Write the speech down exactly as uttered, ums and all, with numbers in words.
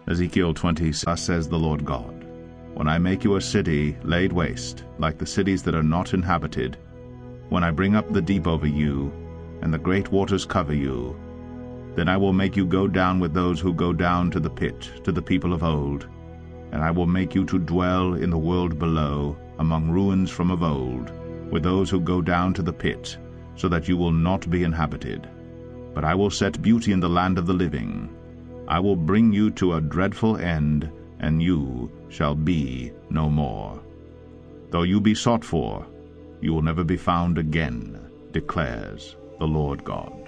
Ezekiel twenty, thus says the Lord God, when I make you a city laid waste, like the cities that are not inhabited, when I bring up the deep over you, and the great waters cover you, then I will make you go down with those who go down to the pit, to the people of old, and I will make you to dwell in the world below, among ruins from of old, with those who go down to the pit, so that you will not be inhabited. But I will set beauty in the land of the living. I will bring you to a dreadful end, and you shall be no more. Though you be sought for, you will never be found again, declares the Lord God.